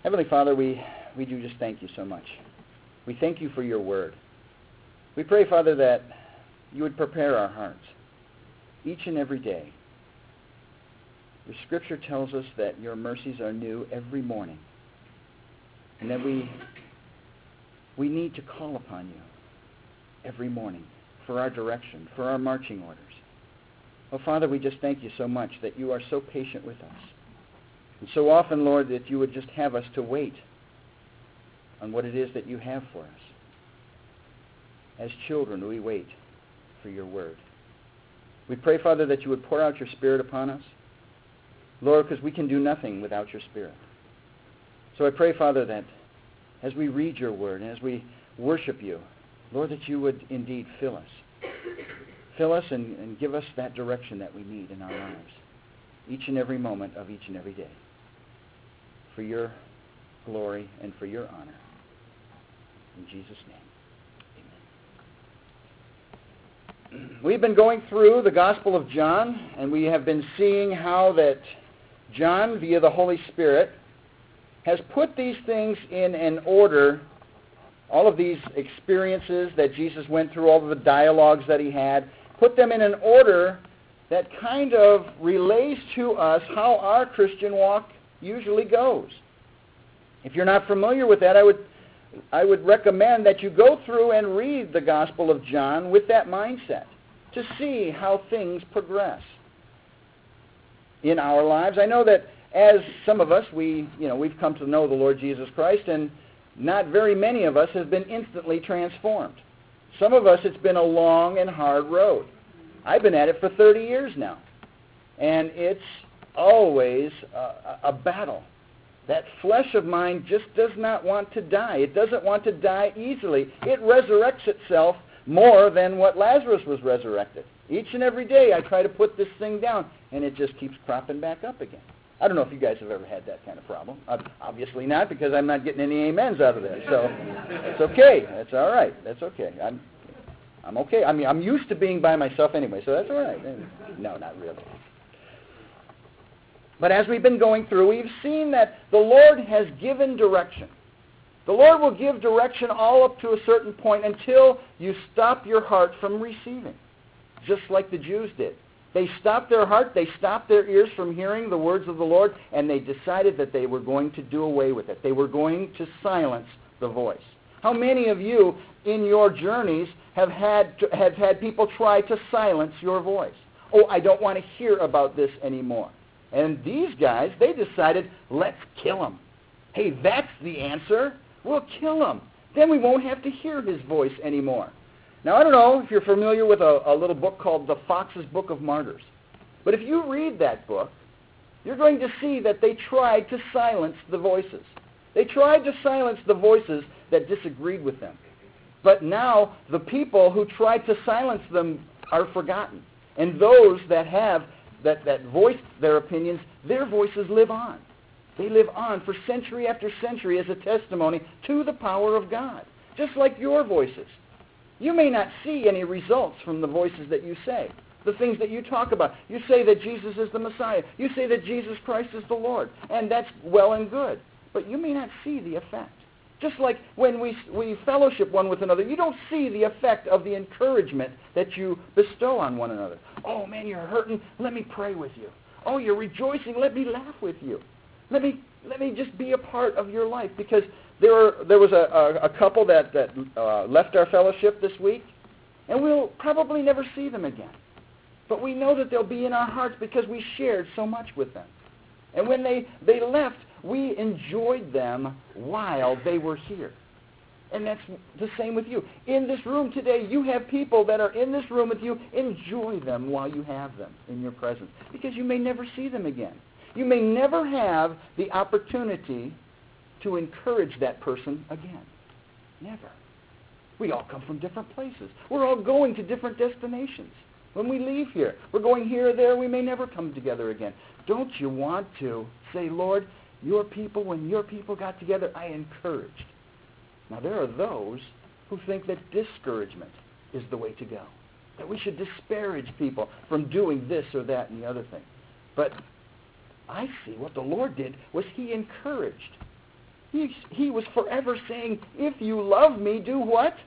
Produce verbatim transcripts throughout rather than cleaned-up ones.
Heavenly Father, we, we do just thank you so much. We thank you for your word. We pray, Father, that you would prepare our hearts each and every day. Your scripture tells us that your mercies are new every morning, and that we, we need to call upon you every morning for our direction, for our marching orders. Oh, Father, we just thank you so much that you are so patient with us. And so often, Lord, that you would just have us to wait on what it is that you have for us. As children, we wait for your word. We pray, Father, that you would pour out your Spirit upon us. Lord, because we can do nothing without your Spirit. So I pray, Father, that as we read your word and as we worship you, Lord, that you would indeed fill us. Fill us and, and give us that direction that we need in our lives, each and every moment of each and every day, for your glory and for your honor. In Jesus' name, amen. We've been going through the Gospel of John, and we have been seeing how that John, via the Holy Spirit, has put these things in an order, all of these experiences that Jesus went through, all of the dialogues that he had, put them in an order that kind of relays to us how our Christian walk usually goes. If you're not familiar with that, I would I would recommend that you go through and read the Gospel of John with that mindset to see how things progress in our lives. I know that as some of us, we, you know, we've come to know the Lord Jesus Christ, and not very many of us have been instantly transformed. Some of us, it's been a long and hard road. I've been at it for thirty years now, and it's always a, a battle. That flesh of mine just does not want to die. It doesn't want to die easily. It resurrects itself more than what Lazarus was resurrected. Each and every day I try to put this thing down, and it just keeps cropping back up again. I don't know if you guys have ever had that kind of problem. Uh, obviously not, because I'm not getting any amens out of there. So that's okay. That's all right. That's okay. I'm I'm okay. I mean, I'm used to being by myself anyway, so that's all right. No, not really. But as we've been going through, we've seen that the Lord has given direction. The Lord will give direction all up to a certain point until you stop your heart from receiving, just like the Jews did. They stopped their heart, they stopped their ears from hearing the words of the Lord, and they decided that they were going to do away with it. They were going to silence the voice. How many of you in your journeys have had to, have had people try to silence your voice? Oh, I don't want to hear about this anymore. And these guys, they decided, let's kill him. Hey, that's the answer. We'll kill him. Then we won't have to hear his voice anymore. Now, I don't know if you're familiar with a, a little book called The Fox's Book of Martyrs. But if you read that book, you're going to see that they tried to silence the voices. They tried to silence the voices that disagreed with them. But now the people who tried to silence them are forgotten. And those that have, that, that voiced their opinions, their voices live on. They live on for century after century as a testimony to the power of God, just like your voices. You may not see any results from the voices that you say, the things that you talk about. You say that Jesus is the Messiah. You say that Jesus Christ is the Lord, and that's well and good. But you may not see the effect. Just like when we, we fellowship one with another, you don't see the effect of the encouragement that you bestow on one another. Oh, man, you're hurting. Let me pray with you. Oh, you're rejoicing. Let me laugh with you. Let me let me just be a part of your life, because there were, there was a, a, a couple that, that uh, left our fellowship this week, and we'll probably never see them again. But we know that they'll be in our hearts because we shared so much with them. And when they, they left, we enjoyed them while they were here. And that's the same with you. In this room today, you have people that are in this room with you. Enjoy them while you have them in your presence, because you may never see them again. You may never have the opportunity to encourage that person again. Never. We all come from different places. We're all going to different destinations. When we leave here, we're going here or there. We may never come together again. Don't you want to say, Lord, your people, when your people got together, I encouraged. Now, there are those who think that discouragement is the way to go, that we should disparage people from doing this or that and the other thing. But I see what the Lord did was he encouraged. He, he was forever saying, if you love me, do what?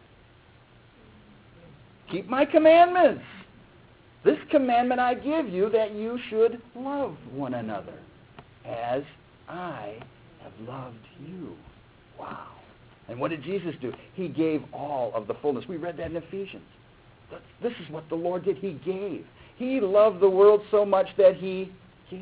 Keep my commandments. This commandment I give you, that you should love one another as I have loved you. Wow. And what did Jesus do? He gave all of the fullness. We read that in Ephesians. This is what the Lord did. He gave. He loved the world so much that he gave.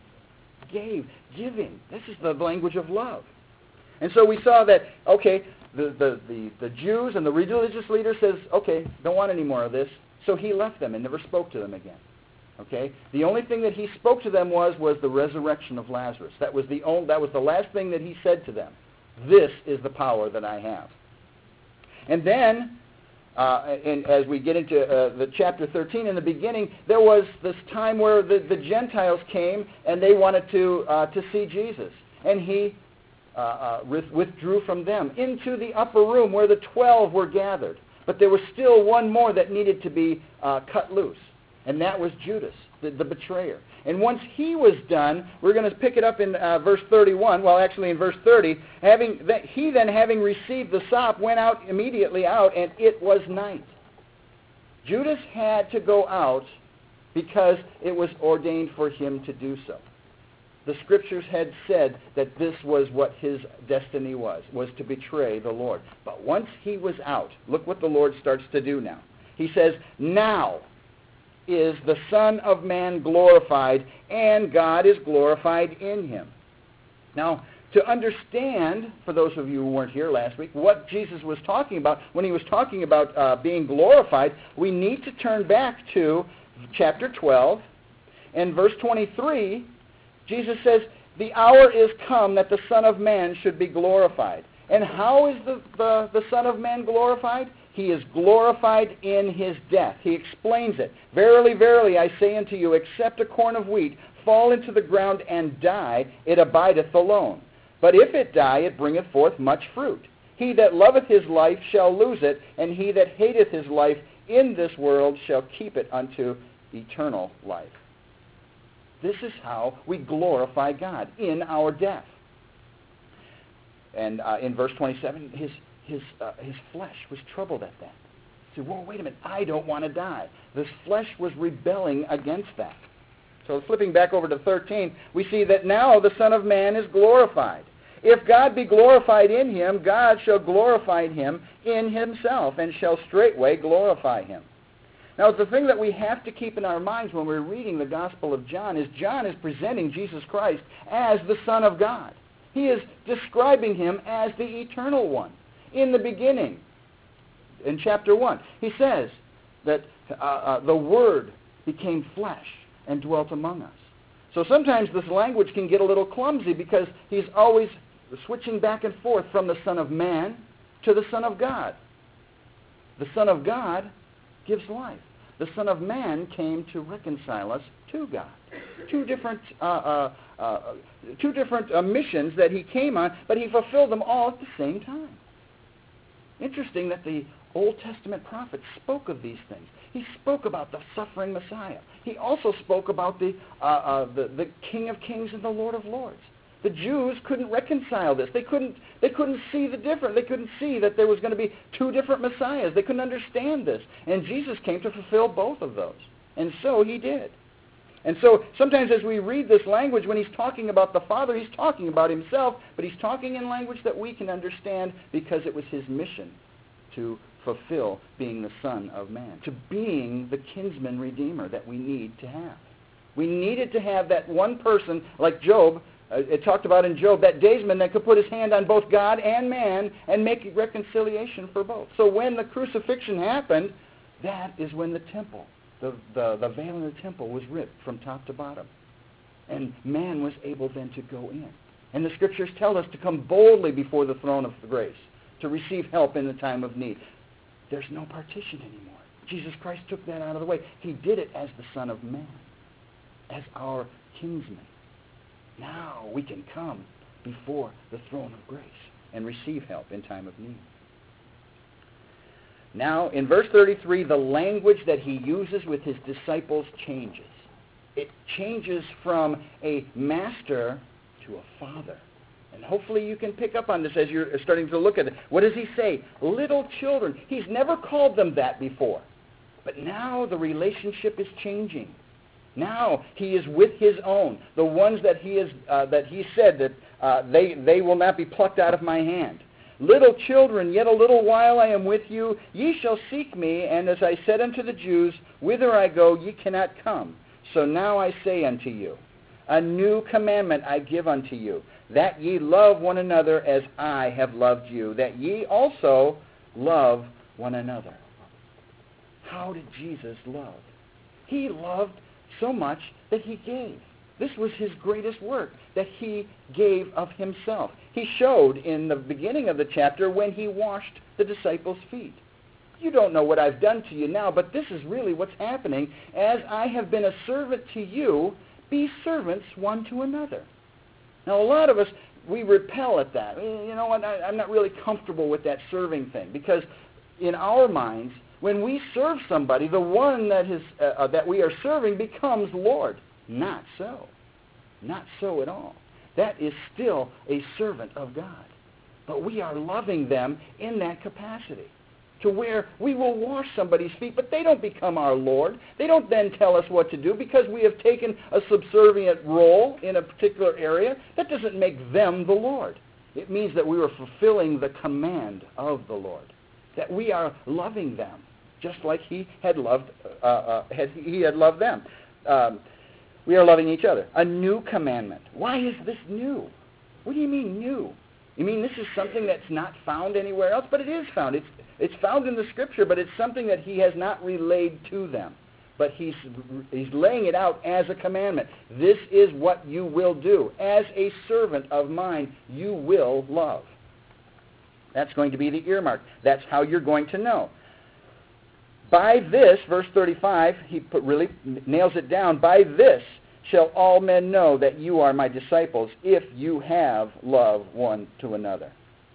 Gave. Giving. This is the language of love. And so we saw that, okay, the, the, the, the Jews and the religious leader says, okay, don't want any more of this. So he left them and never spoke to them again. Okay? The only thing that he spoke to them was, was the resurrection of Lazarus. That was the only, that was the last thing that he said to them. This is the power that I have. And then, uh, and as we get into uh, the chapter thirteen, in the beginning, there was this time where the, the Gentiles came and they wanted to uh, to see Jesus. And he uh, uh, withdrew from them into the upper room where the twelve were gathered. But there was still one more that needed to be uh, cut loose. And that was Judas, the, the betrayer. And once he was done, we're going to pick it up in uh, verse thirty-one, well, actually in verse thirty. Having that he then, having received the sop, went out immediately out, and it was night. Judas had to go out because it was ordained for him to do so. The Scriptures had said that this was what his destiny was, was to betray the Lord. But once he was out, look what the Lord starts to do now. He says, now is the Son of Man glorified, and God is glorified in him. Now, to understand, for those of you who weren't here last week, what Jesus was talking about when he was talking about uh, being glorified, we need to turn back to chapter twelve, and verse twenty-three. Jesus says, the hour is come that the Son of Man should be glorified. And how is the, the, the Son of Man glorified? He is glorified in his death. He explains it. Verily, verily, I say unto you, except a corn of wheat fall into the ground and die, it abideth alone. But if it die, it bringeth forth much fruit. He that loveth his life shall lose it, and he that hateth his life in this world shall keep it unto eternal life. This is how we glorify God, in our death. And uh, in verse twenty-seven, his his uh, his flesh was troubled at that. He said, whoa, wait a minute, I don't want to die. This flesh was rebelling against that. So flipping back over to thirteen, we see that now the Son of Man is glorified. If God be glorified in him, God shall glorify him in himself, and shall straightway glorify him. Now, the thing that we have to keep in our minds when we're reading the Gospel of John is John is presenting Jesus Christ as the Son of God. He is describing him as the eternal one. In the beginning, in chapter one, he says that uh, uh, the Word became flesh and dwelt among us. So sometimes this language can get a little clumsy because he's always switching back and forth from the Son of Man to the Son of God. The Son of God gives life. The Son of Man came to reconcile us to God. Two different, uh, uh, uh, two different uh, missions that he came on, but he fulfilled them all at the same time. Interesting that the Old Testament prophets spoke of these things. He spoke about the suffering Messiah. He also spoke about the, uh, uh, the, the King of Kings and the Lord of Lords. The Jews couldn't reconcile this. They couldn't, they couldn't see the difference. They couldn't see that there was going to be two different Messiahs. They couldn't understand this. And Jesus came to fulfill both of those. And so he did. And so sometimes as we read this language, when he's talking about the Father, he's talking about himself, but he's talking in language that we can understand because it was his mission to fulfill being the Son of Man, to being the kinsman redeemer that we need to have. We needed to have that one person like Job. Uh, it talked about in Job, that daysman that could put his hand on both God and man and make reconciliation for both. So when the crucifixion happened, that is when the temple, the, the, the veil in the temple was ripped from top to bottom. And man was able then to go in. And the Scriptures tell us to come boldly before the throne of grace, to receive help in the time of need. There's no partition anymore. Jesus Christ took that out of the way. He did it as the Son of Man, as our kinsman. Now we can come before the throne of grace and receive help in time of need. Now, in verse thirty-three, the language that he uses with his disciples changes. It changes from a master to a father. And hopefully you can pick up on this as you're starting to look at it. What does he say? Little children. He's never called them that before. But now the relationship is changing. Now he is with his own, the ones that he is uh, that he said that uh, they they will not be plucked out of my hand. Little children, yet a little while I am with you. Ye shall seek me, and as I said unto the Jews, whither I go, ye cannot come. So now I say unto you, a new commandment I give unto you, that ye love one another as I have loved you, that ye also love one another. How did Jesus love? He loved so much that he gave. This was his greatest work, that he gave of himself. He showed in the beginning of the chapter when he washed the disciples' feet. You don't know what I've done to you now, but this is really what's happening. As I have been a servant to you, be servants one to another. Now, a lot of us, we repel at that. You know what, I, I'm not really comfortable with that serving thing, because in our minds, when we serve somebody, the one that is uh, uh, that we are serving becomes Lord. Not so. Not so at all. That is still a servant of God. But we are loving them in that capacity, to where we will wash somebody's feet, but they don't become our Lord. They don't then tell us what to do because we have taken a subservient role in a particular area. That doesn't make them the Lord. It means that we are fulfilling the command of the Lord, that we are loving them just like he had loved uh, uh, had he had loved them. Um, we are loving each other. A new commandment. Why is this new? What do you mean new? You mean this is something that's not found anywhere else? But it is found. It's it's found in the Scripture, but it's something that he has not relayed to them. But he's he's laying it out as a commandment. This is what you will do. As a servant of mine, you will love. That's going to be the earmark. That's how you're going to know. By this, verse thirty-five, he put, really nails it down. By this shall all men know that you are my disciples, if you have love one to another.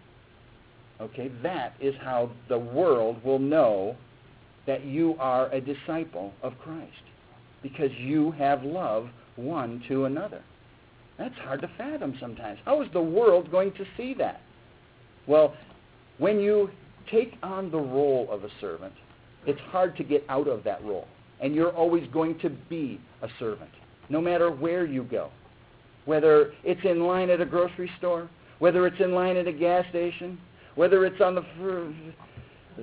Okay, that is how the world will know that you are a disciple of Christ, because you have love one to another. That's hard to fathom sometimes. How is the world going to see that? Well, when you take on the role of a servant, it's hard to get out of that role. And you're always going to be a servant, no matter where you go. Whether it's in line at a grocery store, whether it's in line at a gas station, whether it's on the... Fr-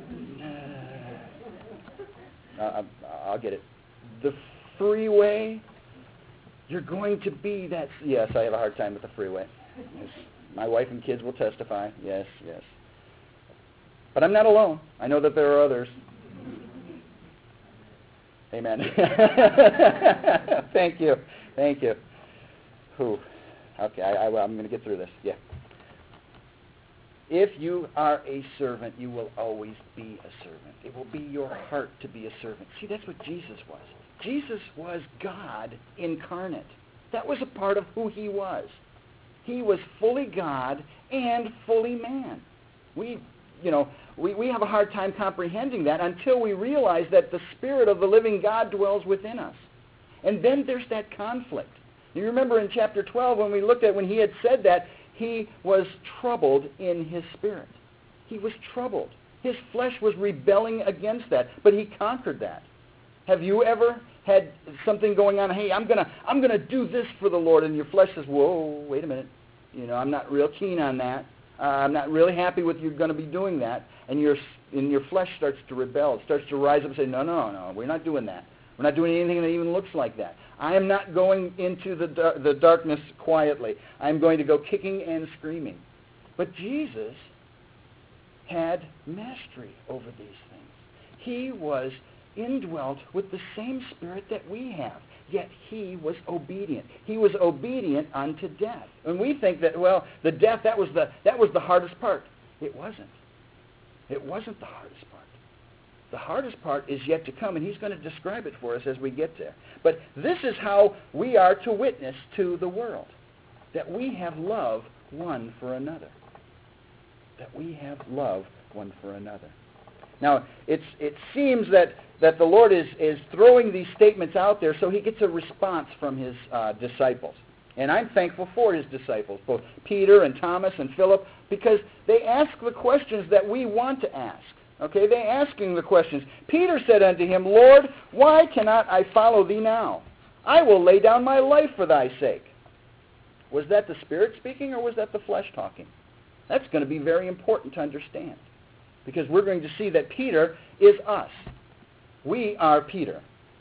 uh, I'll get it. The freeway, you're going to be that... Yes, I have a hard time with the freeway. Yes. My wife and kids will testify. Yes, yes. But I'm not alone. I know that there are others. Amen. Thank you. Thank you. Whew. Okay, I, I, I'm going to get through this. Yeah. If you are a servant, you will always be a servant. It will be your heart to be a servant. See, that's what Jesus was. Jesus was God incarnate. That was a part of who he was. He was fully God and fully man. We, you know, we, we have a hard time comprehending that until we realize that the Spirit of the living God dwells within us. And then there's that conflict. You remember in chapter twelve when we looked at when he had said that, he was troubled in his spirit. He was troubled. His flesh was rebelling against that, but he conquered that. Have you ever had something going on? Hey, I'm gonna I'm gonna do this for the Lord, and your flesh says, "Whoa, wait a minute. You know, I'm not real keen on that. Uh, I'm not really happy with you going to be doing that." And your and your flesh starts to rebel. It starts to rise up and say, "No, no, no, we're not doing that. We're not doing anything that even looks like that. I am not going into the dar- the darkness quietly. I'm going to go kicking and screaming." But Jesus had mastery over these things. He was indwelt with the same Spirit that we have, yet he was obedient. He was obedient unto death. And we think that, well, the death, that was the that was the hardest part. It wasn't. It wasn't the hardest part. The hardest part is yet to come, and he's going to describe it for us as we get there. But this is how we are to witness to the world, that we have love one for another. That we have love one for another. Now, it's, it seems that, that the Lord is, is throwing these statements out there so he gets a response from his uh, disciples. And I'm thankful for his disciples, both Peter and Thomas and Philip, because they ask the questions that we want to ask. Okay, they asking the questions. Peter said unto him, Lord, why cannot I follow thee now? I will lay down my life for thy sake. Was that the Spirit speaking, or was that the flesh talking? That's going to be very important to understand, because we're going to see that Peter is us. We are Peter.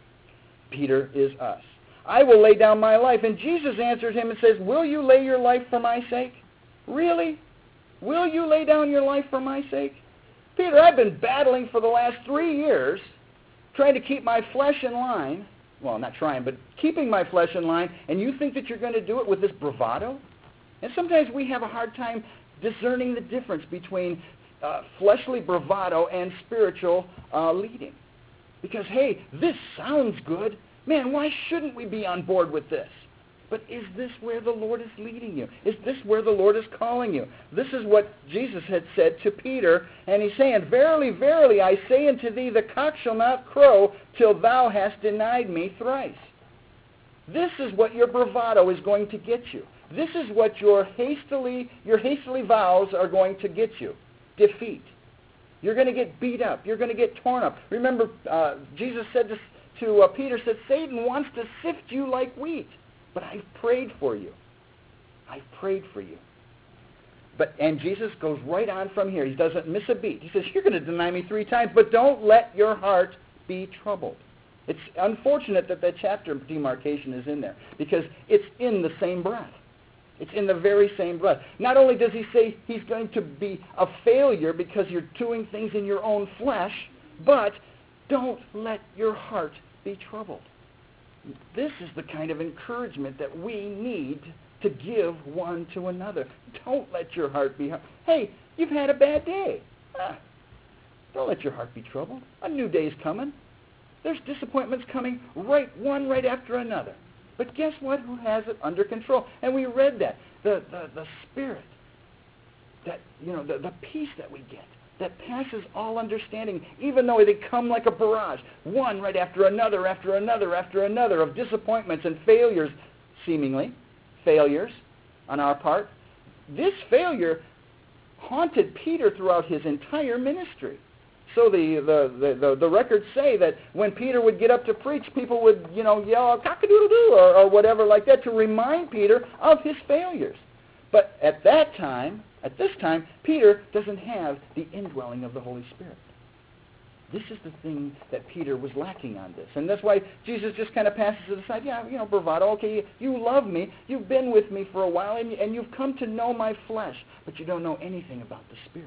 Peter is us. I will lay down my life. And Jesus answered him and says, will you lay your life for my sake? Really? Will you lay down your life for my sake? Peter, I've been battling for the last three years, trying to keep my flesh in line. Well, not trying, but keeping my flesh in line, and you think that you're going to do it with this bravado? And sometimes we have a hard time discerning the difference between uh, fleshly bravado and spiritual uh, leading. Because, hey, this sounds good. Man, why shouldn't we be on board with this? But is this where the Lord is leading you? Is this where the Lord is calling you? This is what Jesus had said to Peter, and he's saying, verily, verily, I say unto thee, the cock shall not crow till thou hast denied me thrice. This is what your bravado is going to get you. This is what your hastily, your hastily vows are going to get you. Defeat. You're going to get beat up. You're going to get torn up. Remember, uh, Jesus said to, to uh, Peter, said, Satan wants to sift you like wheat. But I've prayed for you. I've prayed for you. But and Jesus goes right on from here. He doesn't miss a beat. He says, you're going to deny me three times, but don't let your heart be troubled. It's unfortunate that that chapter demarcation is in there, because it's in the same breath. It's in the very same breath. Not only does he say he's going to be a failure because you're doing things in your own flesh, but don't let your heart be troubled. This is the kind of encouragement that we need to give one to another. Don't let your heart be... Hey, you've had a bad day. Ah, don't let your heart be troubled. A new day's coming. There's disappointments coming, right one right after another. But guess what? Who has it under control? And we read that. The, the, the Spirit, that, you know, the, the peace that we get, that passes all understanding, even though they come like a barrage, one right after another, after another, after another, of disappointments and failures, seemingly, failures on our part. This failure haunted Peter throughout his entire ministry. So the, the, the, the, the records say that when Peter would get up to preach, people would, you know, yell, cock-a-doodle-doo, or, or whatever like that, to remind Peter of his failures. But at that time, At this time, Peter doesn't have the indwelling of the Holy Spirit. This is the thing that Peter was lacking on this. And that's why Jesus just kind of passes it aside. Yeah, you know, bravado, okay, you love me. You've been with me for a while, and, and you've come to know my flesh, but you don't know anything about the Spirit.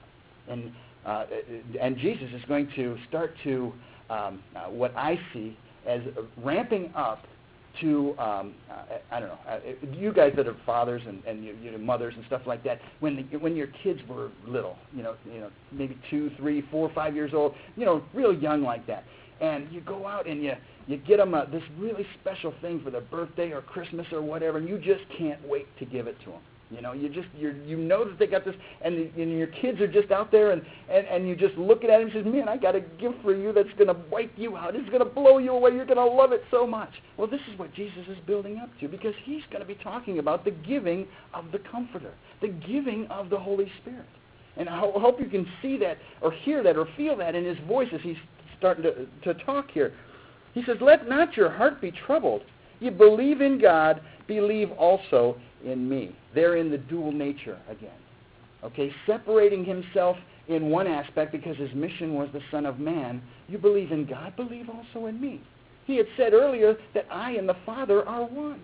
And, uh, and Jesus is going to start to, um, uh, what I see as ramping up to, um, uh, I don't know, uh, you guys that are fathers and, and you, you know, mothers and stuff like that, when the, when your kids were little, you know, you know, maybe two, three, four, five years old, you know, real young like that, and you go out and you, you get them a, this really special thing for their birthday or Christmas or whatever, and you just can't wait to give it to them. You know, you just you you know that they got this, and, the, and your kids are just out there, and, and, and you just look at him and says, man, I got a gift for you that's going to wipe you out. It's going to blow you away. You're going to love it so much. Well, this is what Jesus is building up to, because he's going to be talking about the giving of the Comforter, the giving of the Holy Spirit. And I ho- hope you can see that or hear that or feel that in his voice as he's starting to, to talk here. He says, let not your heart be troubled. You believe in God, believe also in me. They're in the dual nature again. Okay, separating himself in one aspect because his mission was the Son of Man. You believe in God, believe also in me. He had said earlier that I and the Father are one.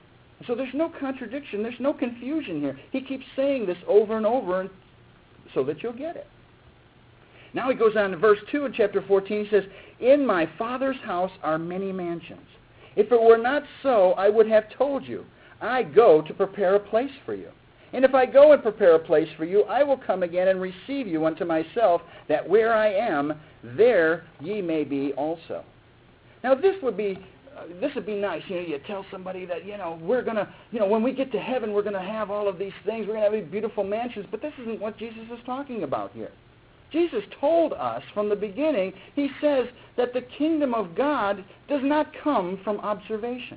So there's no contradiction, there's no confusion here. He keeps saying this over and over so that you'll get it. Now he goes on to verse two in chapter fourteen. He says, in my Father's house are many mansions. If it were not so, I would have told you. I go to prepare a place for you. And if I go and prepare a place for you, I will come again and receive you unto myself, that where I am, there ye may be also. Now this would be uh, this would be nice. You know, you tell somebody that, you know, we're gonna, you know, when we get to heaven, we're gonna have all of these things. We're gonna have these beautiful mansions. But this isn't what Jesus is talking about here. Jesus told us from the beginning, he says that the kingdom of God does not come from observation,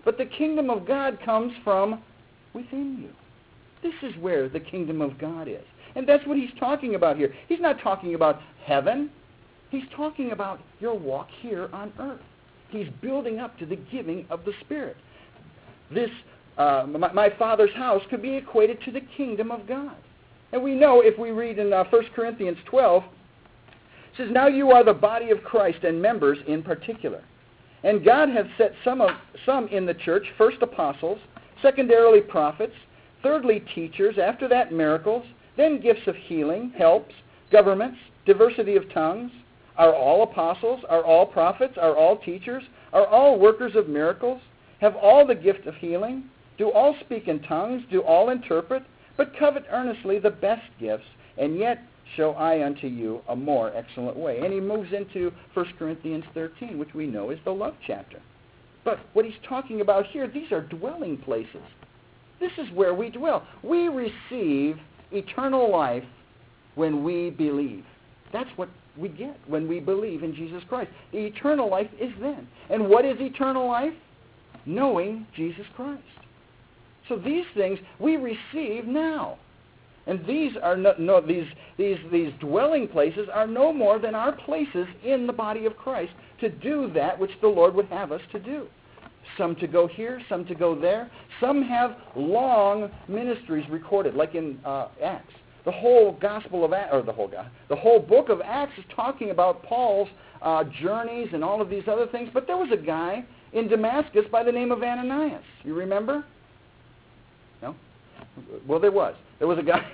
But the kingdom of God comes from within you. This is where the kingdom of God is. And that's what he's talking about here. He's not talking about heaven. He's talking about your walk here on earth. He's building up to the giving of the Spirit. This, uh, my, my Father's house could be equated to the kingdom of God. And we know if we read in uh, First Corinthians twelve, it says, "Now you are the body of Christ and members in particular. And God hath set some, of, some in the church, first apostles, secondarily prophets, thirdly teachers, after that miracles, then gifts of healing, helps, governments, diversity of tongues. Are all apostles? Are all prophets? Are all teachers? Are all workers of miracles? Have all the gift of healing? Do all speak in tongues? Do all interpret? But covet earnestly the best gifts, and yet show I unto you a more excellent way." And he moves into First Corinthians thirteen, which we know is the love chapter. But what he's talking about here, these are dwelling places. This is where we dwell. We receive eternal life when we believe. That's what we get when we believe in Jesus Christ. The eternal life is then. And what is eternal life? Knowing Jesus Christ. So these things we receive now. And these are no, no these these these dwelling places are no more than our places in the body of Christ to do that which the Lord would have us to do. Some to go here, some to go there. Some have long ministries recorded, like in uh, Acts. The whole Gospel of Acts, or the whole the whole book of Acts is talking about Paul's uh, journeys and all of these other things. But there was a guy in Damascus by the name of Ananias. You remember? No? Well, there was. There was a guy.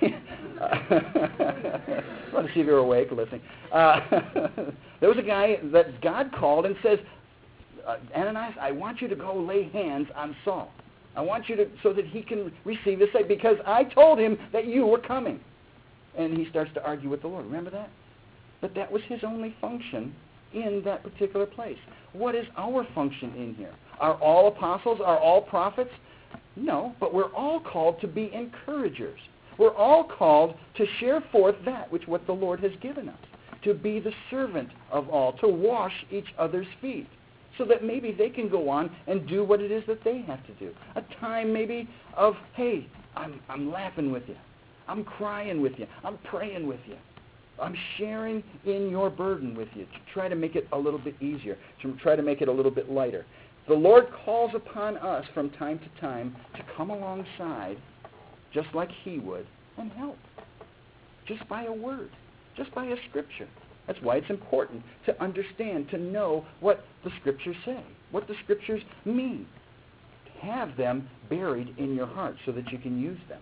I want to see if you're awake or listening. Uh, there was a guy that God called and says, uh, "Ananias, I want you to go lay hands on Saul. I want you to, so that he can receive his sight, because I told him that you were coming." And he starts to argue with the Lord. Remember that? But that was his only function in that particular place. What is our function in here? Are all apostles? Are all prophets? No, but we're all called to be encouragers. We're all called to share forth that which what the Lord has given us, to be the servant of all, to wash each other's feet, so that maybe they can go on and do what it is that they have to do. A time maybe of, hey, I'm, I'm laughing with you. I'm crying with you. I'm praying with you. I'm sharing in your burden with you to try to make it a little bit easier, to try to make it a little bit lighter. The Lord calls upon us from time to time to come alongside, just like he would, and help. Just by a word, just by a scripture. That's why it's important to understand, to know what the scriptures say, what the scriptures mean. Have them buried in your heart so that you can use them.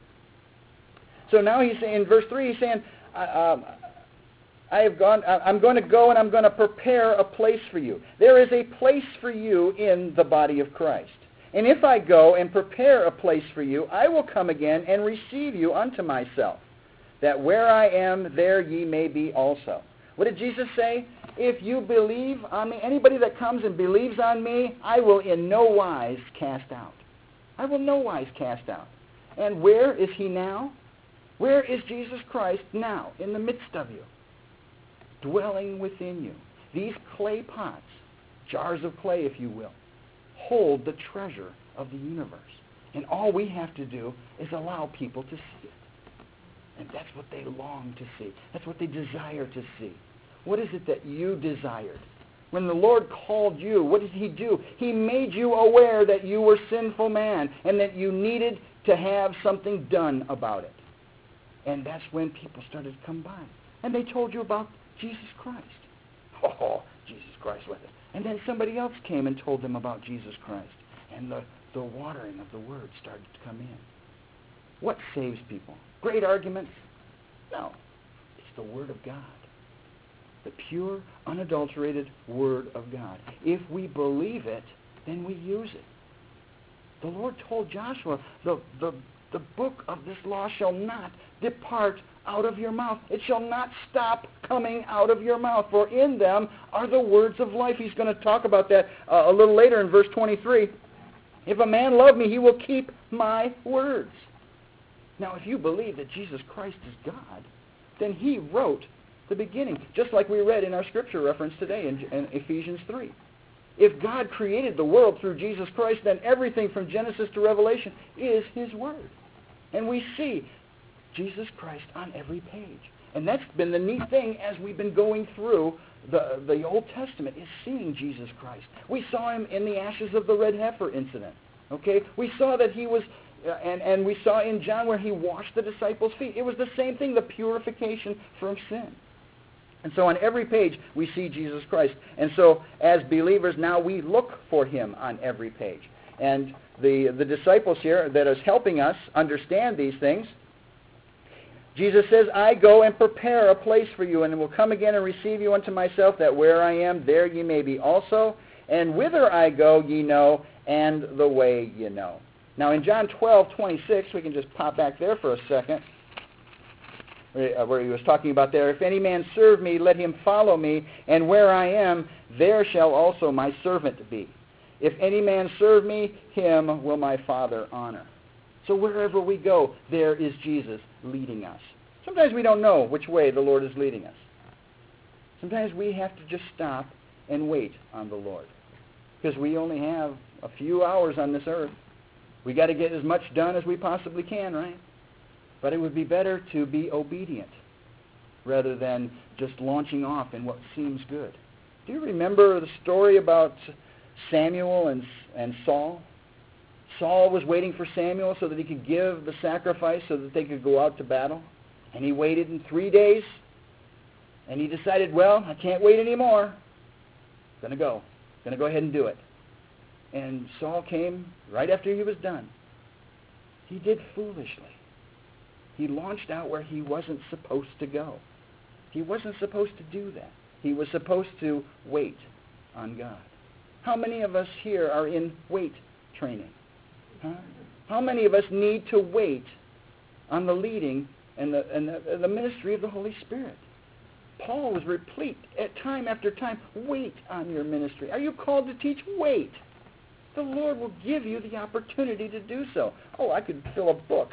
So now he's saying, in verse three, he's saying, um, I have gone, I'm going to go and I'm going to prepare a place for you. There is a place for you in the body of Christ. And if I go and prepare a place for you, I will come again and receive you unto myself, that where I am, there ye may be also. What did Jesus say? If you believe on me, anybody that comes and believes on me, I will in no wise cast out. I will no wise cast out. And where is he now? Where is Jesus Christ now? In the midst of you. Dwelling within you. These clay pots, jars of clay if you will, hold the treasure of the universe. And all we have to do is allow people to see it. And that's what they long to see. That's what they desire to see. What is it that you desired? When the Lord called you, what did he do? He made you aware that you were sinful man and that you needed to have something done about it. And that's when people started to come by. And they told you about Jesus Christ. Oh, Jesus Christ with it. And then somebody else came and told them about Jesus Christ. And the, the watering of the word started to come in. What saves people? Great arguments? No. It's the word of God. The pure, unadulterated word of God. If we believe it, then we use it. The Lord told Joshua, the, the, the book of this law shall not depart out of your mouth. It shall not stop coming out of your mouth, for in them are the words of life. He's going to talk about that uh, a little later in verse twenty-three. If a man love me, he will keep my words. Now, if you believe that Jesus Christ is God, then he wrote the beginning, just like we read in our scripture reference today in, in Ephesians three. If God created the world through Jesus Christ, then everything from Genesis to Revelation is His Word. And we see Jesus Christ on every page. And that's been the neat thing as we've been going through the, the Old Testament, is seeing Jesus Christ. We saw Him in the ashes of the red heifer incident. Okay? We saw that He was, uh, and, and we saw in John where He washed the disciples' feet. It was the same thing, the purification from sin. And so on every page, we see Jesus Christ. And so as believers, now we look for Him on every page. And the, the disciples here that is helping us understand these things, Jesus says, I go and prepare a place for you, and will come again and receive you unto myself, that where I am, there ye may be also. And whither I go, ye know, and the way ye know. Now in John twelve twenty-six, we can just pop back there for a second, where he was talking about there, if any man serve me, let him follow me, and where I am, there shall also my servant be. If any man serve me, him will my Father honor. So wherever we go, there is Jesus leading us. Sometimes we don't know which way the Lord is leading us. Sometimes we have to just stop and wait on the Lord, because we only have a few hours on this earth. We got to get as much done as we possibly can, right? But it would be better to be obedient rather than just launching off in what seems good. Do you remember the story about Samuel and, and Saul? Saul was waiting for Samuel so that he could give the sacrifice so that they could go out to battle. And he waited in three days. And he decided, well, I can't wait anymore. I'm going to go. I'm going to go ahead and do it. And Saul came right after he was done. He did foolishly. He launched out where he wasn't supposed to go. He wasn't supposed to do that. He was supposed to wait on God. How many of us here are in wait training? Huh? How many of us need to wait on the leading and the, and the, the ministry of the Holy Spirit? Paul was replete at time after time. Wait on your ministry. Are you called to teach? Wait. The Lord will give you the opportunity to do so. Oh, I could fill a book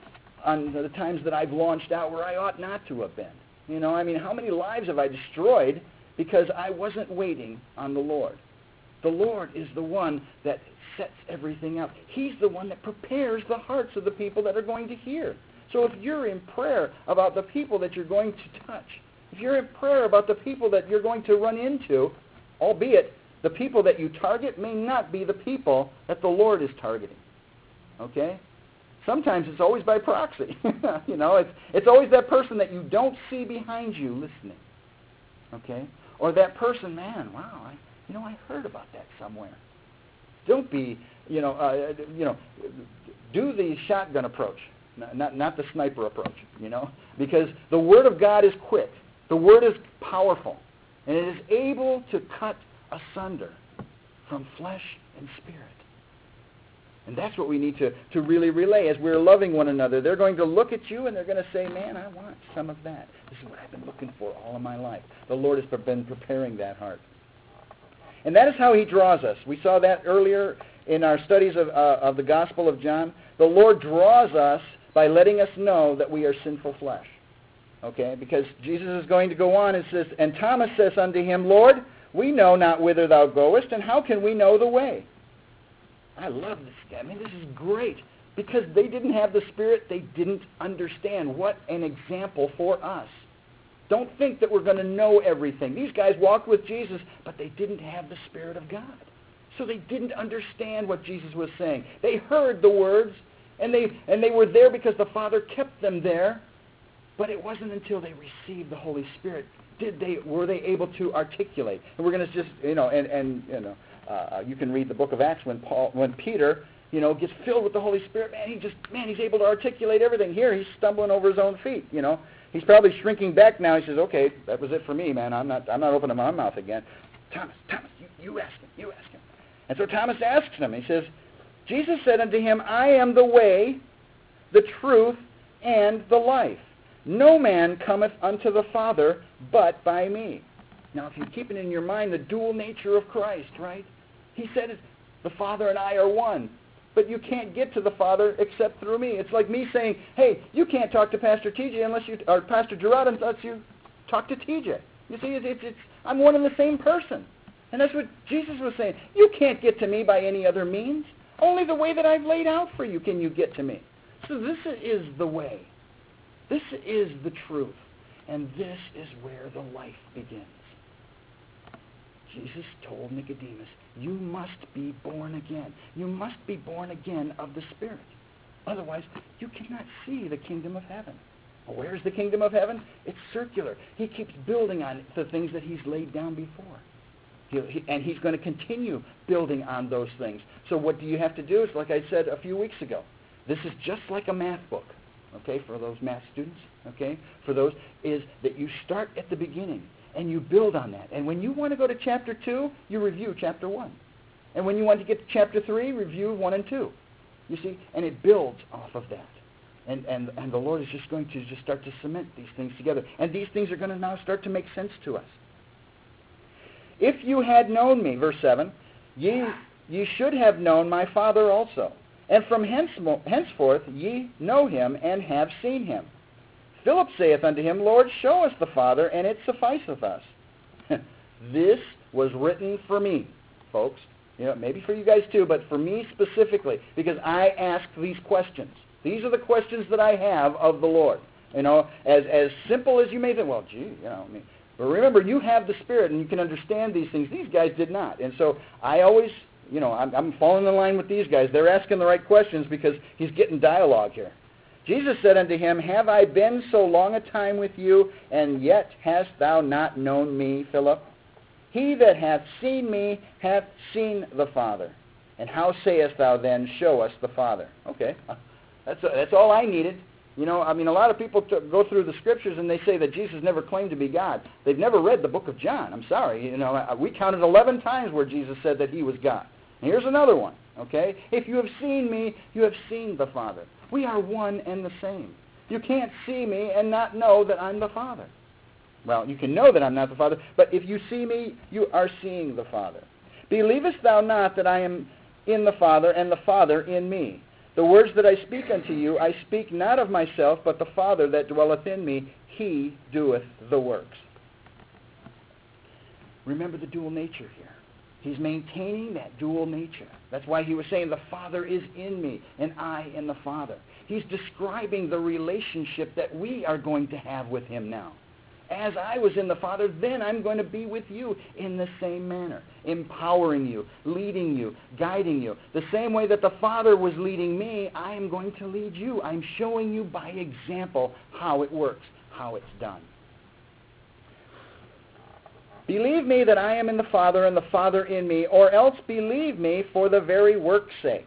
on the times that I've launched out where I ought not to have been. You know, I mean, how many lives have I destroyed because I wasn't waiting on the Lord? The Lord is the one that sets everything up. He's the one that prepares the hearts of the people that are going to hear. So if you're in prayer about the people that you're going to touch, if you're in prayer about the people that you're going to run into, albeit the people that you target may not be the people that the Lord is targeting. Okay? Sometimes it's always by proxy. you know, it's it's always that person that you don't see behind you listening. Okay? Or that person, man, wow, I, you know, I heard about that somewhere. Don't be, you know, uh, you know, do the shotgun approach, not not the sniper approach, you know, because the Word of God is quick. The Word is powerful, and it is able to cut asunder from flesh and spirit. And that's what we need to, to really relay as we're loving one another. They're going to look at you and they're going to say, man, I want some of that. This is what I've been looking for all of my life. The Lord has been preparing that heart. And that is how He draws us. We saw that earlier in our studies of, uh, of the Gospel of John. The Lord draws us by letting us know that we are sinful flesh. Okay? Because Jesus is going to go on and says, and Thomas says unto Him, Lord, we know not whither Thou goest, and how can we know the way? I love this guy. I mean, this is great. Because they didn't have the Spirit, they didn't understand. What an example for us. Don't think that we're going to know everything. These guys walked with Jesus, but they didn't have the Spirit of God. So they didn't understand what Jesus was saying. They heard the words, and they and they were there because the Father kept them there. But it wasn't until they received the Holy Spirit did they were they able to articulate. And we're going to just, you know, and, and you know, uh, you can read the book of Acts when Paul, when Peter, you know, gets filled with the Holy Spirit. Man, he just, man, he's able to articulate everything. Here, he's stumbling over his own feet. You know, he's probably shrinking back now. He says, "Okay, that was it for me, man. I'm not, I'm not opening my mouth again." Thomas, Thomas, you, you ask him, you ask him. And so Thomas asks him. He says, Jesus said unto him, I am the way, the truth, and the life. No man cometh unto the Father but by me. Now, if you keep it in your mind, the dual nature of Christ, right? He said, it, the Father and I are one. But you can't get to the Father except through me. It's like me saying, hey, you can't talk to Pastor T J unless you, or Pastor Gerard unless you talk to T J. You see, it's, it's, it's, I'm one and the same person. And that's what Jesus was saying. You can't get to me by any other means. Only the way that I've laid out for you can you get to me. So this is the way. This is the truth. And this is where the life begins. Jesus told Nicodemus, you must be born again. You must be born again of the Spirit. Otherwise, you cannot see the kingdom of heaven. Well, where's the kingdom of heaven? It's circular. He keeps building on the things that he's laid down before. He, he, and he's going to continue building on those things. So what do you have to do? It's like I said a few weeks ago. This is just like a math book, okay, for those math students, okay, for those, is that you start at the beginning and you build on that. And when you want to go to chapter two, you review chapter one. And when you want to get to chapter three, review one and two. You see, and it builds off of that. And, and, and the Lord is just going to just start to cement these things together. And these things are going to now start to make sense to us. If you had known me, verse seven, ye, ye should have known my Father also. And from hence- henceforth ye know him and have seen him. Philip saith unto him, Lord, show us the Father, and it sufficeth us. This was written for me, folks. You know, maybe for you guys too, but for me specifically, because I ask these questions. These are the questions that I have of the Lord. You know, as as simple as you may think, well, gee, you know, I mean, but remember, you have the Spirit, and you can understand these things. These guys did not. And so I always, you know, I'm, I'm falling in line with these guys. They're asking the right questions because he's getting dialogue here. Jesus said unto him, have I been so long a time with you, and yet hast thou not known me, Philip? He that hath seen me hath seen the Father. And how sayest thou then, show us the Father? Okay, that's, that's all I needed. You know, I mean, a lot of people t- go through the Scriptures and they say that Jesus never claimed to be God. They've never read the book of John. I'm sorry. You know, we counted eleven times where Jesus said that he was God. And here's another one, okay? If you have seen me, you have seen the Father. We are one and the same. You can't see me and not know that I'm the Father. Well, you can know that I'm not the Father, but if you see me, you are seeing the Father. Believest thou not that I am in the Father, and the Father in me? The words that I speak unto you, I speak not of myself, but the Father that dwelleth in me, he doeth the works. Remember the dual nature here. He's maintaining that dual nature. That's why he was saying the Father is in me, and I in the Father. He's describing the relationship that we are going to have with him now. As I was in the Father, then I'm going to be with you in the same manner, empowering you, leading you, guiding you. The same way that the Father was leading me, I am going to lead you. I'm showing you by example how it works, how it's done. Believe me that I am in the Father and the Father in me, or else believe me for the very work's sake.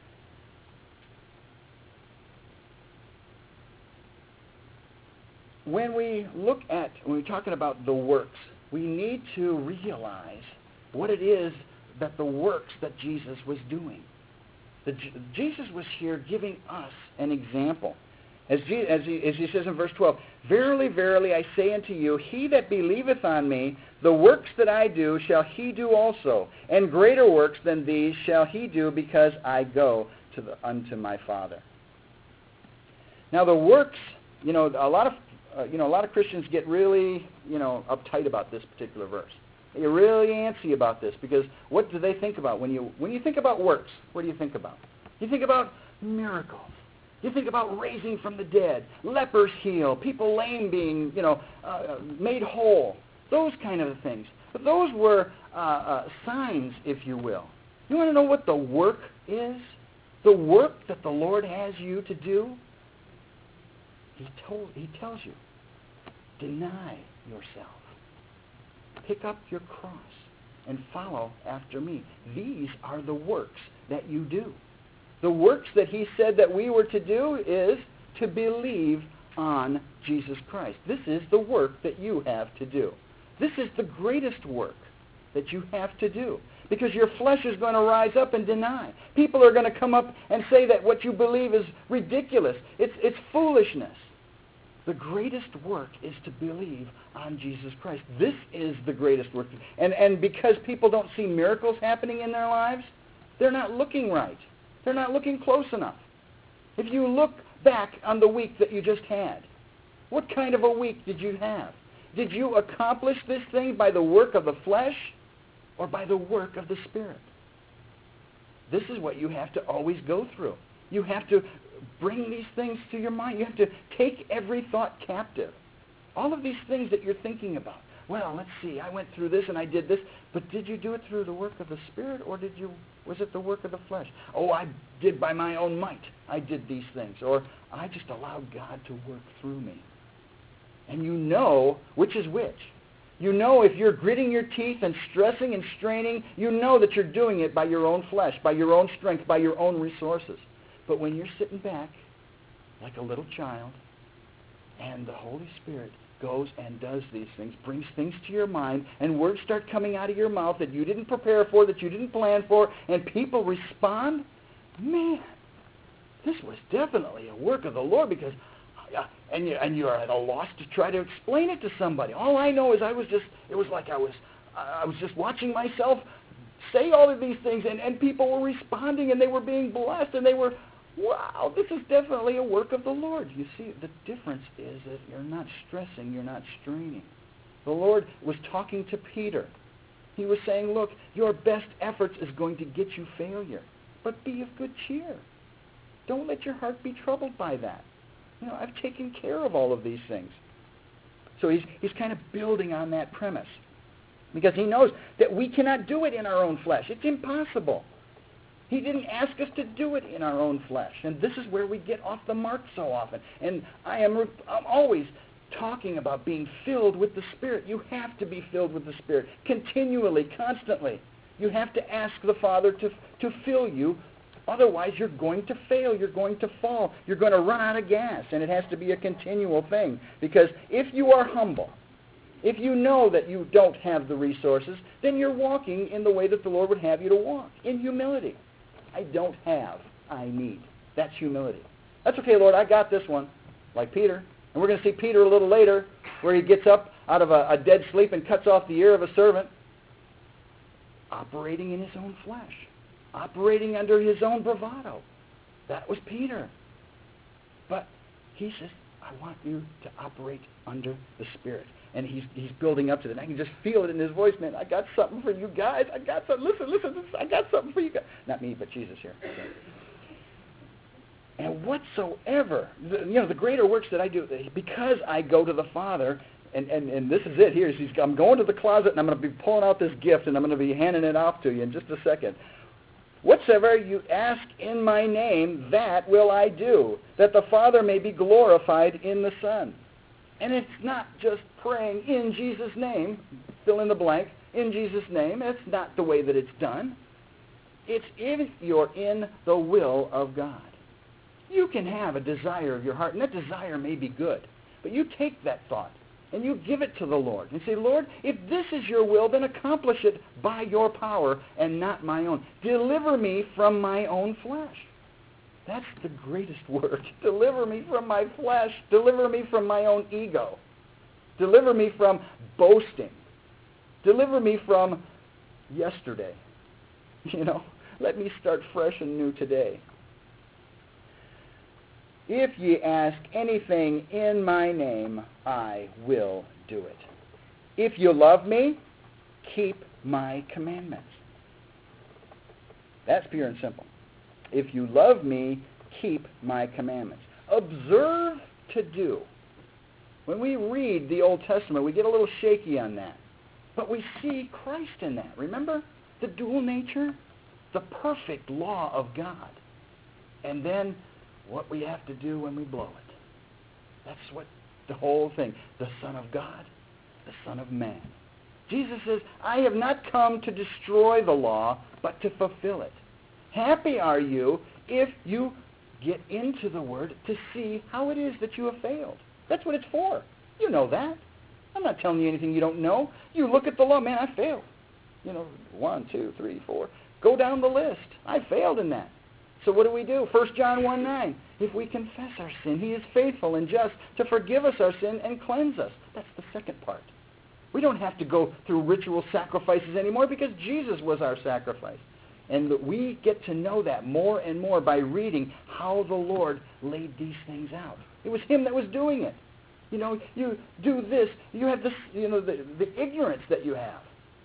When we look at, when we're talking about the works, we need to realize what it is that the works that Jesus was doing. The, Jesus was here giving us an example. As, Je, as, he, as he says in verse twelve, Verily, verily, I say unto you, he that believeth on me, the works that I do shall he do also, and greater works than these shall he do, because I go to the, unto my Father. Now the works, you know, a lot of Uh, you know, a lot of Christians get really, you know, uptight about this particular verse. They get really antsy about this because what do they think about when you when you think about works? What do you think about? You think about miracles. You think about raising from the dead, lepers healed, people lame being, you know, uh, made whole. Those kind of things. But those were uh, uh, signs, if you will. You want to know what the work is? The work that the Lord has you to do. He told. He tells you. Deny yourself. Pick up your cross and follow after me. These are the works that you do. The works that he said that we were to do is to believe on Jesus Christ. This is the work that you have to do. This is the greatest work that you have to do. Because your flesh is going to rise up and deny. People are going to come up and say that what you believe is ridiculous. It's, it's foolishness. The greatest work is to believe on Jesus Christ. This is the greatest work. And, and because people don't see miracles happening in their lives, they're not looking right. They're not looking close enough. If you look back on the week that you just had, what kind of a week did you have? Did you accomplish this thing by the work of the flesh? or by the work of the Spirit? This is what you have to always go through. You have to bring these things to your mind. You have to take every thought captive. All of these things that you're thinking about. Well, let's see, I went through this and I did this, but did you do it through the work of the Spirit, or did you, was it the work of the flesh? Oh, I did by my own might. I did these things. Or I just allowed God to work through me. And you know which is which. You know if you're gritting your teeth and stressing and straining, you know that you're doing it by your own flesh, by your own strength, by your own resources. But when you're sitting back like a little child, and the Holy Spirit goes and does these things, brings things to your mind, and words start coming out of your mouth that you didn't prepare for, that you didn't plan for, and people respond, man, this was definitely a work of the Lord, because uh, and you and you're at a loss to try to explain it to somebody. All I know is I was just, it was like I was I was just watching myself say all of these things, and, and people were responding, and they were being blessed, and they were, wow, this is definitely a work of the Lord. You see, the difference is that you're not stressing, you're not straining. The Lord was talking to Peter. He was saying, look, your best efforts is going to get you failure, but be of good cheer. Don't let your heart be troubled by that. You know, I've taken care of all of these things. So he's, he's kind of building on that premise, because he knows that we cannot do it in our own flesh. It's impossible. He didn't ask us to do it in our own flesh. And this is where we get off the mark so often. And I am I'm always talking about being filled with the Spirit. You have to be filled with the Spirit continually, constantly. You have to ask the Father to, to fill you. Otherwise, you're going to fail. You're going to fall. You're going to run out of gas. And it has to be a continual thing. Because if you are humble, if you know that you don't have the resources, then you're walking in the way that the Lord would have you to walk, in humility. I don't have, I need. That's humility. That's okay, Lord, I got this one, like Peter. And we're going to see Peter a little later, where he gets up out of a, a dead sleep and cuts off the ear of a servant, operating in his own flesh, operating under his own bravado. That was Peter. But he says, I want you to operate under the Spirit. And he's he's building up to that. I can just feel it in his voice, man. I got something for you guys. I got something. Listen, listen. This, I got something for you guys. Not me, but Jesus here. Okay. And whatsoever, the, you know, the greater works that I do, because I go to the Father, and, and, and this is it here. He's, I'm going to the closet, and I'm going to be pulling out this gift, and I'm going to be handing it off to you in just a second. Whatsoever you ask in my name, that will I do, that the Father may be glorified in the Son. And it's not just praying in Jesus' name, fill in the blank, in Jesus' name. That's not the way that it's done. It's if you're in the will of God. You can have a desire of your heart, and that desire may be good. But you take that thought, and you give it to the Lord, and say, Lord, if this is your will, then accomplish it by your power and not my own. Deliver me from my own flesh. That's the greatest work. Deliver me from my flesh. Deliver me from my own ego. Deliver me from boasting. Deliver me from yesterday. You know, let me start fresh and new today. If ye ask anything in my name, I will do it. If you love me, keep my commandments. That's pure and simple. If you love me, keep my commandments. Observe to do. When we read the Old Testament, we get a little shaky on that. But we see Christ in that. Remember? The dual nature? The perfect law of God. And then what we have to do when we blow it. That's what the whole thing. The Son of God, the Son of Man. Jesus says, I have not come to destroy the law, but to fulfill it. Happy are you if you get into the Word to see how it is that you have failed. That's what it's for. You know that. I'm not telling you anything you don't know. You look at the law, man, I failed. You know, one, two, three, four. Go down the list. I failed in that. So what do we do? First John one nine. If we confess our sin, He is faithful and just to forgive us our sin and cleanse us. That's the second part. We don't have to go through ritual sacrifices anymore because Jesus was our sacrifice. And we get to know that more and more by reading how the Lord laid these things out. It was Him that was doing it. You know, you do this. You have this, you know, the, the ignorance that you have.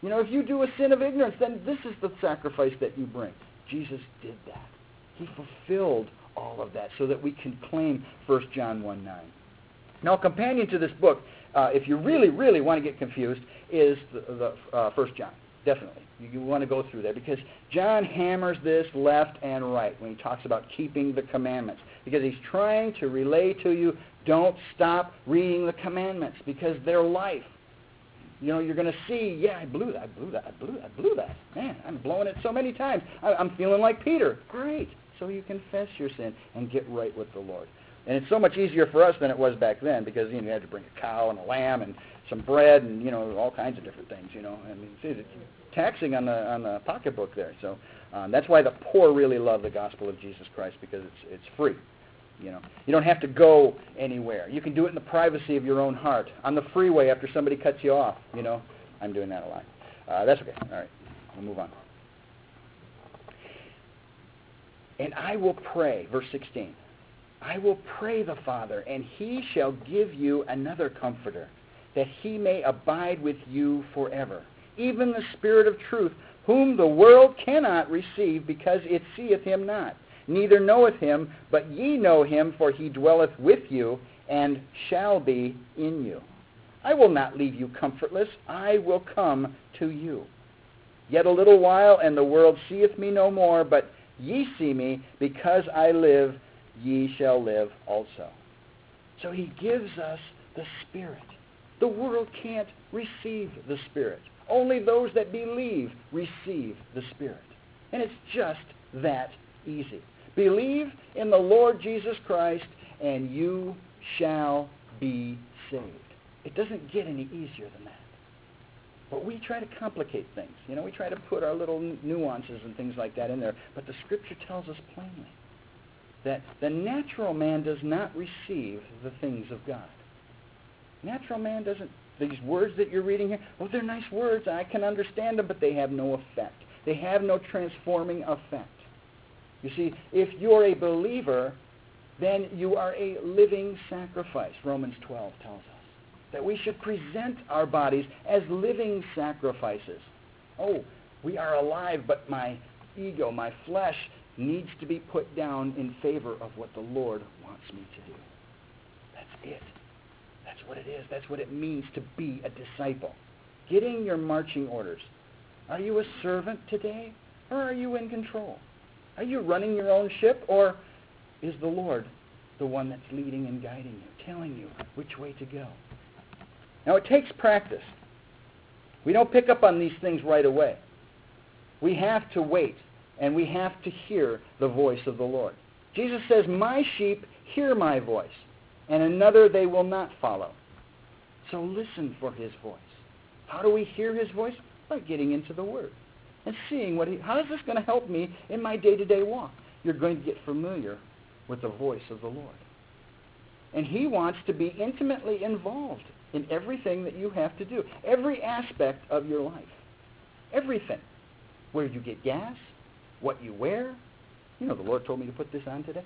You know, if you do a sin of ignorance, then this is the sacrifice that you bring. Jesus did that. He fulfilled all of that so that we can claim First John one nine. Now, a companion to this book, uh, if you really, really want to get confused, is the, the uh, First John. Definitely. You, you want to go through there because John hammers this left and right when he talks about keeping the commandments. Because he's trying to relay to you, don't stop reading the commandments because they're life. You know, you're going to see, yeah, I blew that, I blew that, I blew that, I blew that. Man, I'm blowing it so many times. I, I'm feeling like Peter. Great. So you confess your sin and get right with the Lord. And it's so much easier for us than it was back then because, you know, you had to bring a cow and a lamb and some bread and, you know, all kinds of different things, you know. I mean, it's, it's taxing on the on the pocketbook there. So um, that's why the poor really love the gospel of Jesus Christ because it's it's free. You know, you don't have to go anywhere. You can do it in the privacy of your own heart on the freeway after somebody cuts you off. You know, I'm doing that a lot. Uh, that's okay. All right, we'll move on. And I will pray, verse sixteen. I will pray the Father, and he shall give you another comforter, that he may abide with you forever, even the Spirit of truth, whom the world cannot receive, because it seeth him not, neither knoweth him, but ye know him, for he dwelleth with you, and shall be in you. I will not leave you comfortless, I will come to you. Yet a little while, and the world seeth me no more, but ye see me, because I live, ye shall live also. So he gives us the Spirit. The world can't receive the Spirit. Only those that believe receive the Spirit. And it's just that easy. Believe in the Lord Jesus Christ, and you shall be saved. It doesn't get any easier than that. But we try to complicate things. You know, we try to put our little nuances and things like that in there. But the Scripture tells us plainly that the natural man does not receive the things of God. Natural man doesn't. These words that you're reading here, oh, they're nice words. I can understand them, but they have no effect. They have no transforming effect. You see, if you're a believer, then you are a living sacrifice. Romans twelve tells us that we should present our bodies as living sacrifices. Oh, we are alive, but my ego, my flesh, needs to be put down in favor of what the Lord wants me to do. That's it. That's what it is. That's what it means to be a disciple. Getting your marching orders. Are you a servant today, or are you in control? Are you running your own ship, or is the Lord the one that's leading and guiding you, telling you which way to go? Now, it takes practice. We don't pick up on these things right away. We have to wait. And we have to hear the voice of the Lord. Jesus says, my sheep hear my voice, and another they will not follow. So listen for his voice. How do we hear his voice? By getting into the Word and seeing what he, how is this going to help me in my day-to-day walk? You're going to get familiar with the voice of the Lord. And he wants to be intimately involved in everything that you have to do, every aspect of your life, everything. Where you get gas, what you wear. You know, the Lord told me to put this on today.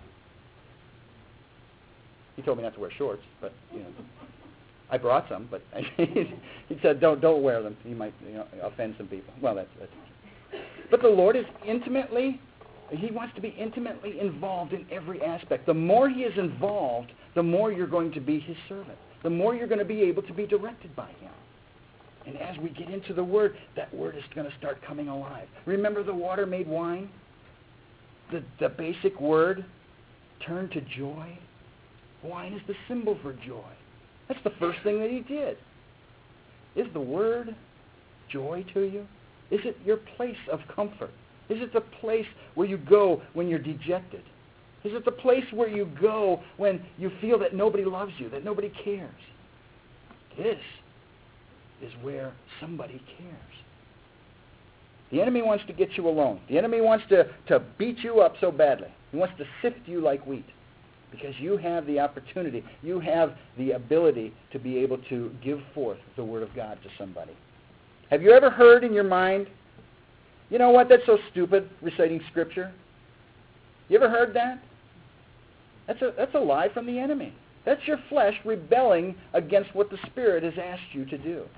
He told me not to wear shorts, but, you know, I brought some, but he said, don't don't wear them. You might, you know, offend some people. Well, that's, that's But the Lord is intimately, he wants to be intimately involved in every aspect. The more he is involved, the more you're going to be his servant. The more you're going to be able to be directed by him. And as we get into the Word, that Word is going to start coming alive. Remember the water made wine? The, the basic word turned to joy. Wine is the symbol for joy. That's the first thing that he did. Is the Word joy to you? Is it your place of comfort? Is it the place where you go when you're dejected? Is it the place where you go when you feel that nobody loves you, that nobody cares? This is where somebody cares. The enemy wants to get you alone. The enemy wants to, to beat you up so badly. He wants to sift you like wheat because you have the opportunity, you have the ability to be able to give forth the Word of God to somebody. Have you ever heard in your mind, you know what, that's so stupid, reciting Scripture? You ever heard that? That's a, that's a lie from the enemy. That's your flesh rebelling against what the Spirit has asked you to do.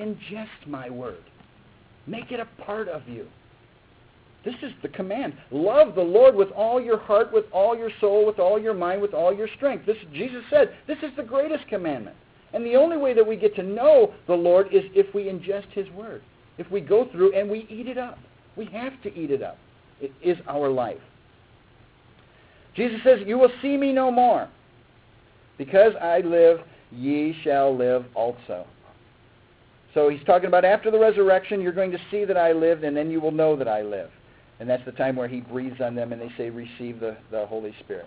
ingest my word. Make it a part of you. This is the command. Love the Lord with all your heart, with all your soul, with all your mind, with all your strength. This, Jesus said, this is the greatest commandment. And the only way that we get to know the Lord is if we ingest his word. If we go through and we eat it up. We have to eat it up. It is our life. Jesus says, you will see me no more. Because I live, ye shall live also. So he's talking about after the resurrection, you're going to see that I lived, and then you will know that I live. And that's the time where he breathes on them and they say, receive the, the Holy Spirit.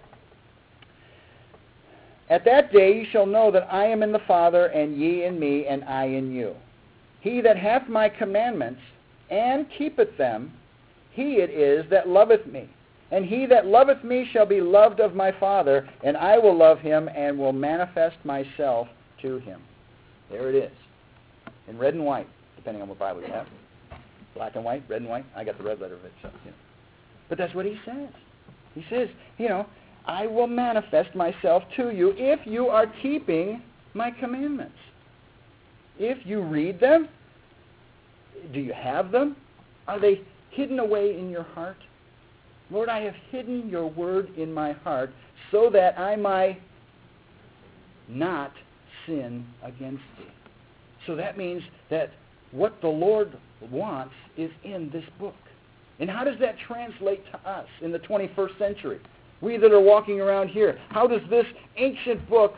At that day you shall know that I am in the Father, and ye in me, and I in you. He that hath my commandments, and keepeth them, he it is that loveth me. And he that loveth me shall be loved of my Father, and I will love him, and will manifest myself to him. There it is. In red and white, depending on what Bible you have. Black and white, red and white. I got the red letter of it, so, you know. But that's what he says. He says, you know, I will manifest myself to you if you are keeping my commandments. If you read them, do you have them? Are they hidden away in your heart? Lord, I have hidden your word in my heart so that I might not sin against thee. So that means that what the Lord wants is in this book. And how does that translate to us in the twenty-first century? We that are walking around here, how does this ancient book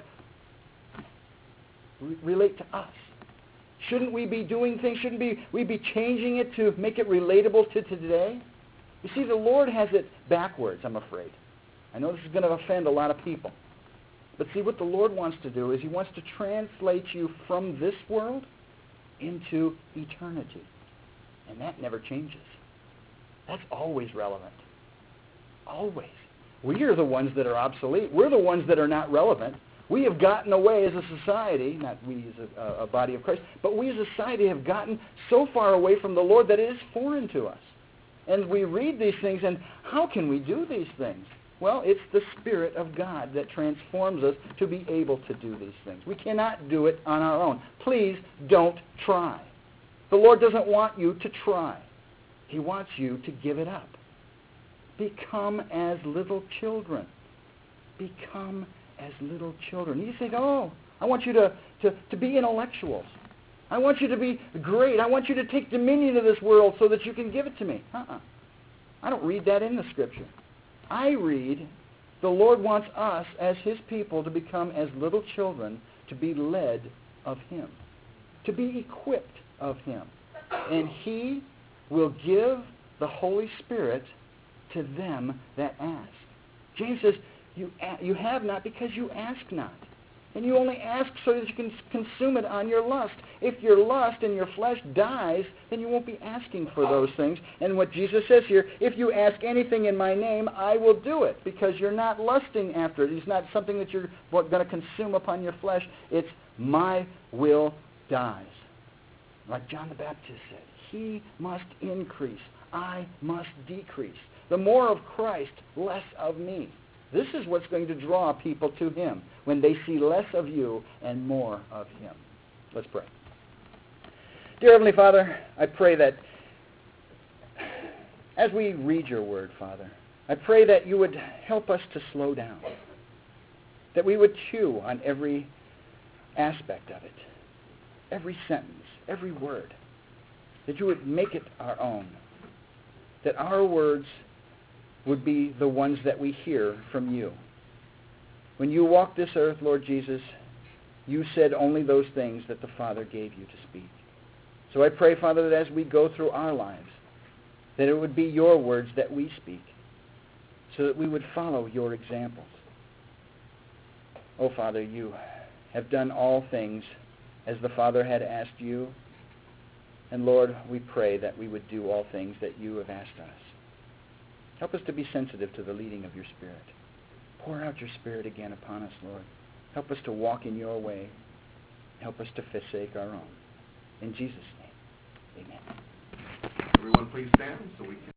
re- relate to us? Shouldn't we be doing things? Shouldn't we, we be changing it to make it relatable to today? You see, the Lord has it backwards, I'm afraid. I know this is going to offend a lot of people. But see, what the Lord wants to do is he wants to translate you from this world into eternity. And that never changes. That's always relevant. Always. We are the ones that are obsolete. We're the ones that are not relevant. We have gotten away as a society, not we as a, a body of Christ, but we as a society have gotten so far away from the Lord that it is foreign to us. And we read these things, and how can we do these things? Well, it's the Spirit of God that transforms us to be able to do these things. We cannot do it on our own. Please don't try. The Lord doesn't want you to try. He wants you to give it up. Become as little children. Become as little children. You think, oh, I want you to, to, to be intellectuals. I want you to be great. I want you to take dominion of this world so that you can give it to me. Uh-uh. I don't read that in the Scripture. I read the Lord wants us as his people to become as little children, to be led of him, to be equipped of him. And he will give the Holy Spirit to them that ask. James says, you, you have not because you ask not. And you only ask so that you can consume it on your lust. If your lust and your flesh dies, then you won't be asking for those things. And what Jesus says here, if you ask anything in my name, I will do it. Because you're not lusting after it. It's not something that you're going to consume upon your flesh. It's my will dies. Like John the Baptist said, he must increase. I must decrease. The more of Christ, less of me. This is what's going to draw people to him, when they see less of you and more of him. Let's pray. Dear Heavenly Father, I pray that as we read your word, Father, I pray that you would help us to slow down, that we would chew on every aspect of it, every sentence, every word, that you would make it our own, that our words would be the ones that we hear from you. When you walked this earth, Lord Jesus, you said only those things that the Father gave you to speak. So I pray, Father, that as we go through our lives, that it would be your words that we speak, so that we would follow your examples. Oh, Father, you have done all things as the Father had asked you. And Lord, we pray that we would do all things that you have asked us. Help us to be sensitive to the leading of your Spirit. Pour out your Spirit again upon us, Lord. Help us to walk in your way. Help us to forsake our own. In Jesus' name, amen. Everyone please stand so we can